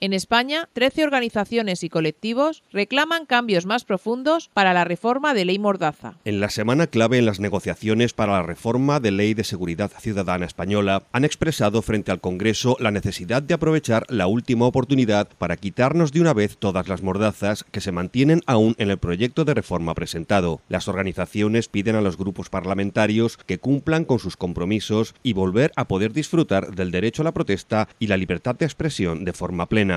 En España, 13 organizaciones y colectivos reclaman cambios más profundos para la reforma de Ley Mordaza. En la semana clave en las negociaciones para la reforma de Ley de Seguridad Ciudadana española, han expresado frente al Congreso la necesidad de aprovechar la última oportunidad para quitarnos de una vez todas las mordazas que se mantienen aún en el proyecto de reforma presentado. Las organizaciones piden a los grupos parlamentarios que cumplan con sus compromisos y volver a poder disfrutar del derecho a la protesta y la libertad de expresión de forma plena.